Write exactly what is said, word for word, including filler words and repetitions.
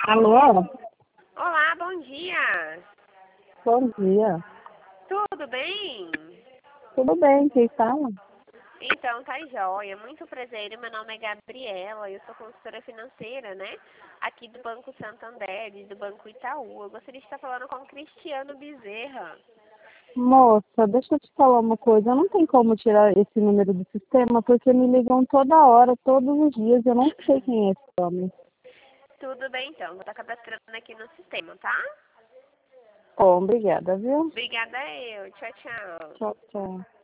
Alô? Olá, bom dia. Bom dia. Tudo bem? Tudo bem, quem fala? Então, tá jóia. Muito prazer. Meu nome é Gabriela. Eu sou consultora financeira, né? Aqui do Banco Santander e do Banco Itaú. Eu gostaria de estar falando com o Cristiano Bezerra. Moça, deixa eu te falar uma coisa. Não tem como tirar esse número do sistema porque me ligam toda hora, todos os dias. Eu não sei quem é esse homem. Tudo bem, então. Vou estar cadastrando aqui no sistema, tá? Bom, obrigada, viu? Obrigada eu. Tchau, tchau. Tchau, tchau.